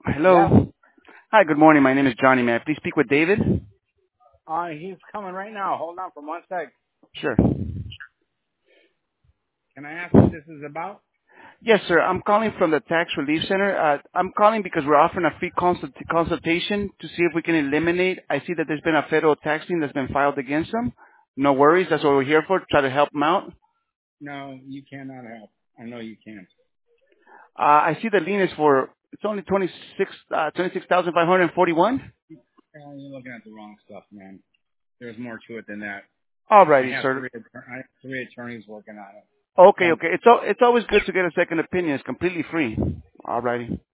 Yes. Hello. Hi, good morning. My name is Johnny. May I please speak with David? He's coming right now. Hold on for one sec. Sure. Can I ask what this is about? Yes, sir. I'm calling from the Tax Relief Center. I'm calling because we're offering a free consultation to see if we can eliminate. I see that there's been a federal tax lien that's been filed against them. No worries. That's what we're here for, try to help them out. No, you cannot help. I know you can't. I see the lien is for, it's only 26,541. You're looking at the wrong stuff, man. There's more to it than that. I Alrighty, have sir. three attorneys working on it. Okay, Thanks. okay. It's always good to get a second opinion. It's completely free. Alrighty.